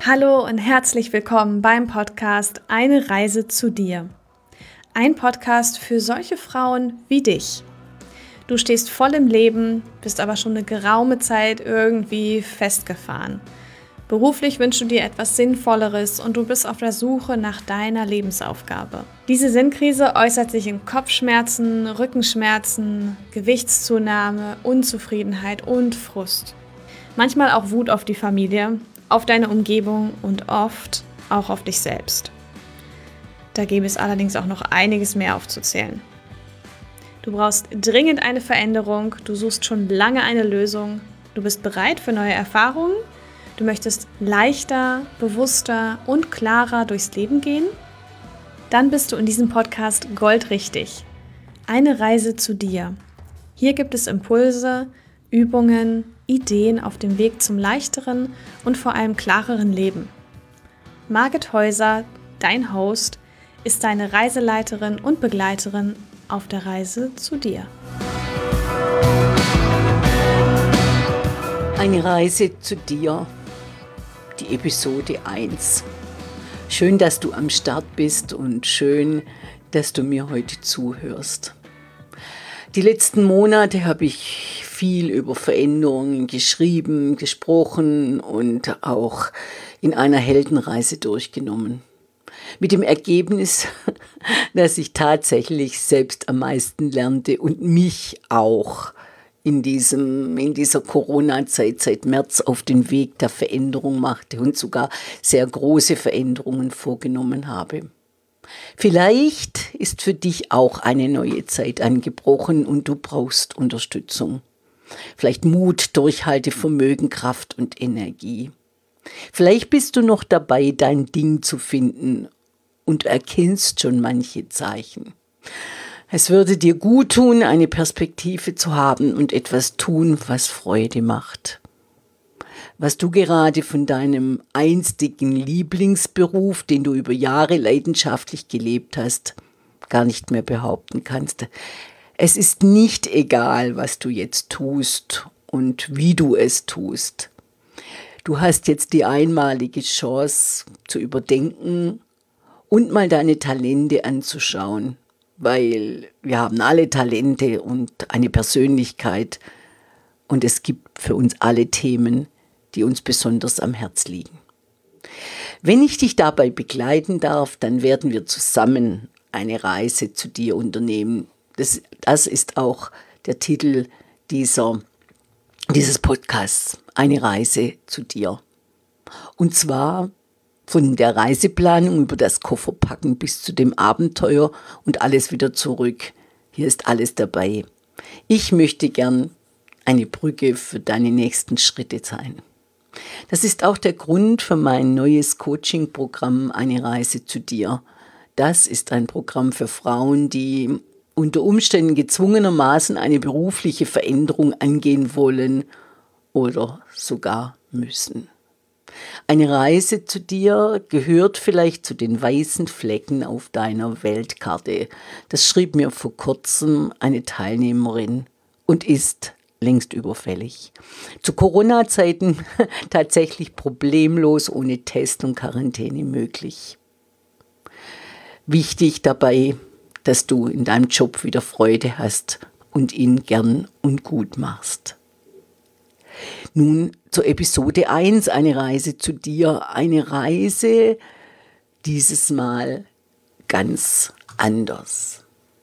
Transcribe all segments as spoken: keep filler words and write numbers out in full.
Hallo und herzlich willkommen beim Podcast Eine Reise zu dir. Ein Podcast für solche Frauen wie dich. Du stehst voll im Leben, bist aber schon eine geraume Zeit irgendwie festgefahren. Beruflich wünschst du dir etwas Sinnvolleres und du bist auf der Suche nach deiner Lebensaufgabe. Diese Sinnkrise äußert sich in Kopfschmerzen, Rückenschmerzen, Gewichtszunahme, Unzufriedenheit und Frust. Manchmal auch Wut auf die Familie, auf deine Umgebung und oft auch auf dich selbst. Da gäbe es allerdings auch noch einiges mehr aufzuzählen. Du brauchst dringend eine Veränderung, du suchst schon lange eine Lösung, du bist bereit für neue Erfahrungen, du möchtest leichter, bewusster und klarer durchs Leben gehen? Dann bist du in diesem Podcast goldrichtig. Eine Reise zu dir. Hier gibt es Impulse, Übungen, Ideen auf dem Weg zum leichteren und vor allem klareren Leben. Margit Häuser, dein Host, ist deine Reiseleiterin und Begleiterin auf der Reise zu dir. Eine Reise zu dir, die Episode eins. Schön, dass du am Start bist und schön, dass du mir heute zuhörst. Die letzten Monate habe ich viel über Veränderungen geschrieben, gesprochen und auch in einer Heldenreise durchgenommen. Mit dem Ergebnis, dass ich tatsächlich selbst am meisten lernte und mich auch in, diesem, in dieser Corona-Zeit seit März auf den Weg der Veränderung machte und sogar sehr große Veränderungen vorgenommen habe. Vielleicht ist für dich auch eine neue Zeit angebrochen und du brauchst Unterstützung. Vielleicht Mut, Durchhaltevermögen, Kraft und Energie. Vielleicht bist du noch dabei, dein Ding zu finden und erkennst schon manche Zeichen. Es würde dir gut tun, eine Perspektive zu haben und etwas tun, was Freude macht. Was du gerade von deinem einstigen Lieblingsberuf, den du über Jahre leidenschaftlich gelebt hast, gar nicht mehr behaupten kannst. Es ist nicht egal, was du jetzt tust und wie du es tust. Du hast jetzt die einmalige Chance zu überdenken und mal deine Talente anzuschauen, weil wir haben alle Talente und eine Persönlichkeit und es gibt für uns alle Themen, die uns besonders am Herz liegen. Wenn ich dich dabei begleiten darf, dann werden wir zusammen eine Reise zu dir unternehmen. Das, das ist auch der Titel dieser, dieses Podcasts, eine Reise zu dir. Und zwar von der Reiseplanung über das Kofferpacken bis zu dem Abenteuer und alles wieder zurück. Hier ist alles dabei. Ich möchte gern eine Brücke für deine nächsten Schritte sein. Das ist auch der Grund für mein neues Coaching-Programm Eine Reise zu dir. Das ist ein Programm für Frauen, die unter Umständen gezwungenermaßen eine berufliche Veränderung angehen wollen oder sogar müssen. Eine Reise zu dir gehört vielleicht zu den weißen Flecken auf deiner Weltkarte. Das schrieb mir vor kurzem eine Teilnehmerin und ist längst überfällig. Zu Corona-Zeiten tatsächlich problemlos ohne Test und Quarantäne möglich. Wichtig dabei, dass du in deinem Job wieder Freude hast und ihn gern und gut machst. Nun zur Episode eins, eine Reise zu dir. Eine Reise, dieses Mal ganz anders.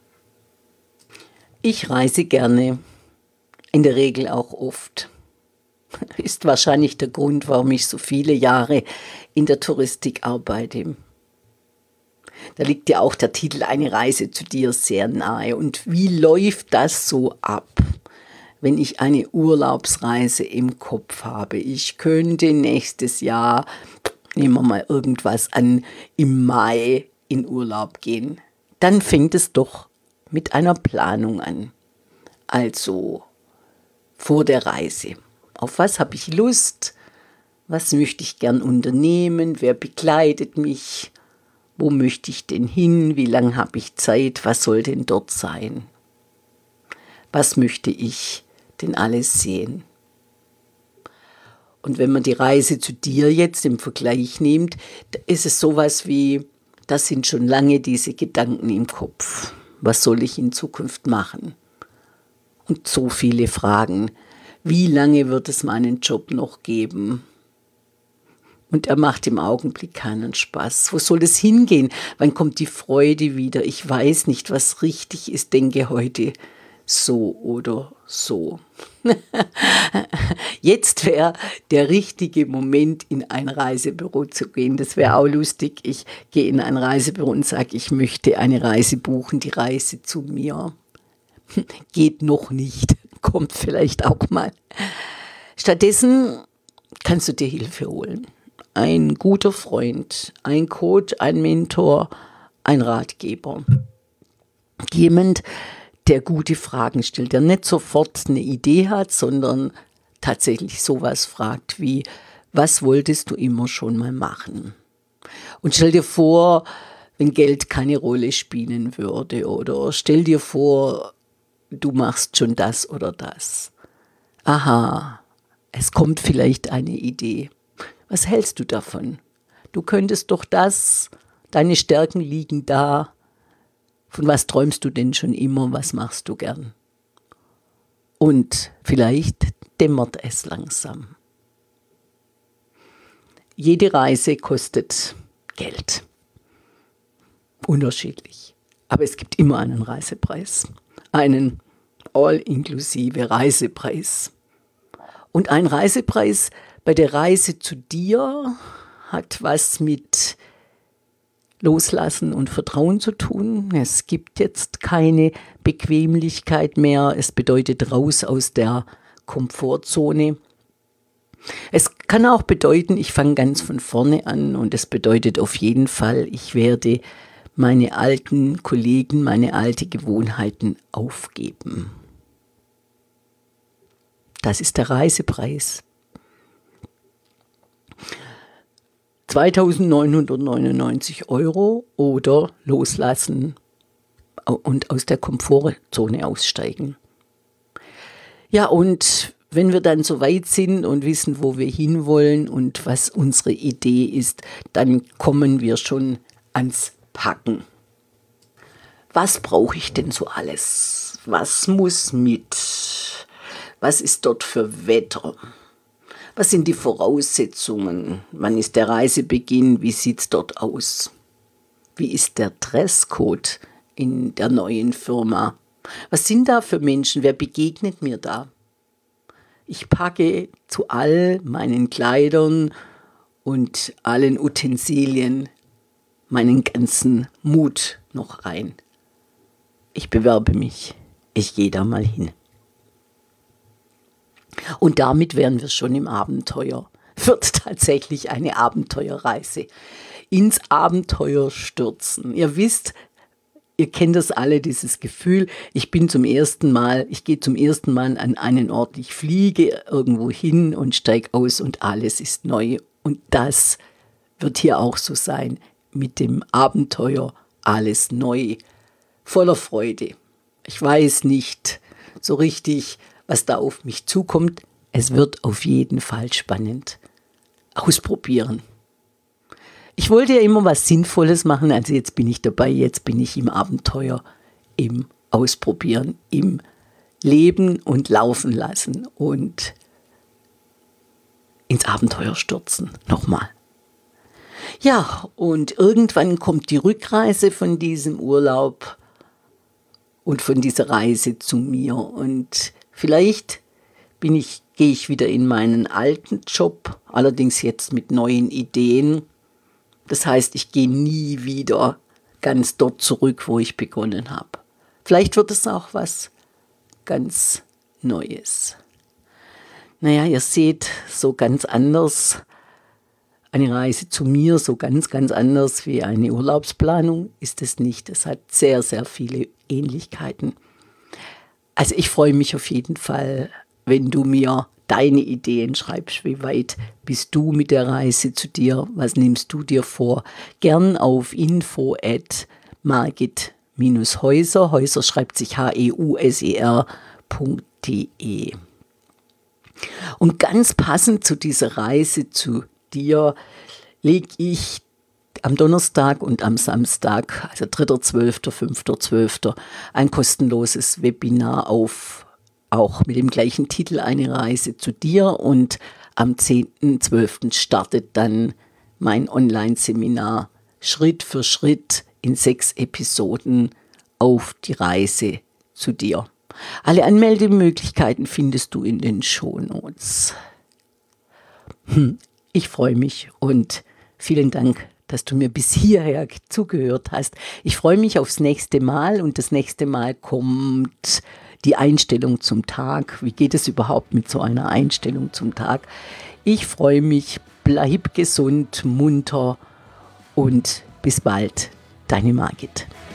Ich reise gerne. In der Regel auch oft. Ist wahrscheinlich der Grund, warum ich so viele Jahre in der Touristik arbeite. Da liegt ja auch der Titel Eine Reise zu dir sehr nahe. Und wie läuft das so ab, wenn ich eine Urlaubsreise im Kopf habe? Ich könnte nächstes Jahr, nehmen wir mal irgendwas an, im Mai in Urlaub gehen. Dann fängt es doch mit einer Planung an. Also vor der Reise. Auf was habe ich Lust? Was möchte ich gern unternehmen? Wer begleitet mich? Wo möchte ich denn hin? Wie lange habe ich Zeit? Was soll denn dort sein? Was möchte ich denn alles sehen? Und wenn man die Reise zu dir jetzt im Vergleich nimmt, ist es sowas wie, das sind schon lange diese Gedanken im Kopf. Was soll ich in Zukunft machen? Und so viele Fragen. Wie lange wird es meinen Job noch geben? Und er macht im Augenblick keinen Spaß. Wo soll es hingehen? Wann kommt die Freude wieder? Ich weiß nicht, was richtig ist. Denke heute so oder so. Jetzt wäre der richtige Moment, in ein Reisebüro zu gehen. Das wäre auch lustig. Ich gehe in ein Reisebüro und sage, ich möchte eine Reise buchen, die Reise zu mir. Geht noch nicht, kommt vielleicht auch mal. Stattdessen kannst du dir Hilfe holen. Ein guter Freund, ein Coach, ein Mentor, ein Ratgeber. Jemand, der gute Fragen stellt, der nicht sofort eine Idee hat, sondern tatsächlich sowas fragt wie, was wolltest du immer schon mal machen? Und stell dir vor, wenn Geld keine Rolle spielen würde, oder stell dir vor, du machst schon das oder das. Aha, es kommt vielleicht eine Idee. Was hältst du davon? Du könntest doch das, deine Stärken liegen da. Von was träumst du denn schon immer? Was machst du gern? Und vielleicht dämmert es langsam. Jede Reise kostet Geld. Unterschiedlich. Aber es gibt immer einen Reisepreis. Einen all-inklusive Reisepreis. Und ein Reisepreis bei der Reise zu dir hat was mit Loslassen und Vertrauen zu tun. Es gibt jetzt keine Bequemlichkeit mehr. Es bedeutet raus aus der Komfortzone. Es kann auch bedeuten, ich fange ganz von vorne an, und es bedeutet auf jeden Fall, ich werde meine alten Kollegen, meine alten Gewohnheiten aufgeben. Das ist der Reisepreis. zweitausendneunhundertneunundneunzig Euro oder loslassen und aus der Komfortzone aussteigen. Ja, und wenn wir dann so weit sind und wissen, wo wir hinwollen und was unsere Idee ist, dann kommen wir schon ans Packen. Was brauche ich denn so alles? Was muss mit? Was ist dort für Wetter? Was sind die Voraussetzungen? Wann ist der Reisebeginn? Wie sieht es dort aus? Wie ist der Dresscode in der neuen Firma? Was sind da für Menschen? Wer begegnet mir da? Ich packe zu all meinen Kleidern und allen Utensilien meinen ganzen Mut noch rein. Ich bewerbe mich. Ich gehe da mal hin. Und damit wären wir schon im Abenteuer. Wird tatsächlich eine Abenteuerreise. Ins Abenteuer stürzen. Ihr wisst, ihr kennt das alle, dieses Gefühl, ich bin zum ersten Mal, ich gehe zum ersten Mal an einen Ort, ich fliege irgendwo hin und steige aus und alles ist neu. Und das wird hier auch so sein, mit dem Abenteuer alles neu, voller Freude. Ich weiß nicht so richtig, was da auf mich zukommt. Es wird auf jeden Fall spannend. Ausprobieren. Ich wollte ja immer was Sinnvolles machen, also jetzt bin ich dabei, jetzt bin ich im Abenteuer, im Ausprobieren, im Leben und Laufen lassen und ins Abenteuer stürzen. Nochmal. Ja, und irgendwann kommt die Rückreise von diesem Urlaub und von dieser Reise zu mir. Und vielleicht bin ich, gehe ich wieder in meinen alten Job, allerdings jetzt mit neuen Ideen. Das heißt, ich gehe nie wieder ganz dort zurück, wo ich begonnen habe. Vielleicht wird es auch was ganz Neues. Naja, ihr seht, so ganz anders, eine Reise zu mir, so ganz, ganz anders wie eine Urlaubsplanung ist es nicht. Es hat sehr, sehr viele Ähnlichkeiten. Also ich freue mich auf jeden Fall, wenn du mir deine Ideen schreibst. Wie weit bist du mit der Reise zu dir? Was nimmst du dir vor? Gern auf info at margit Häuser. Häuser schreibt sich H E U S E R Punkt D E. Und ganz passend zu dieser Reise zu dir lege ich am Donnerstag und am Samstag, also dritter zwölfter, fünfter zwölfter, ein kostenloses Webinar auf, auch mit dem gleichen Titel, eine Reise zu dir. Und am zehnten zwölften startet dann mein Online-Seminar Schritt für Schritt in sechs Episoden auf die Reise zu dir. Alle Anmeldemöglichkeiten findest du in den Shownotes. Hm, ich freue mich und vielen Dank, dass du mir bis hierher zugehört hast. Ich freue mich aufs nächste Mal und das nächste Mal kommt die Einstellung zum Tag. Wie geht es überhaupt mit so einer Einstellung zum Tag? Ich freue mich, bleib gesund, munter und bis bald, deine Margit.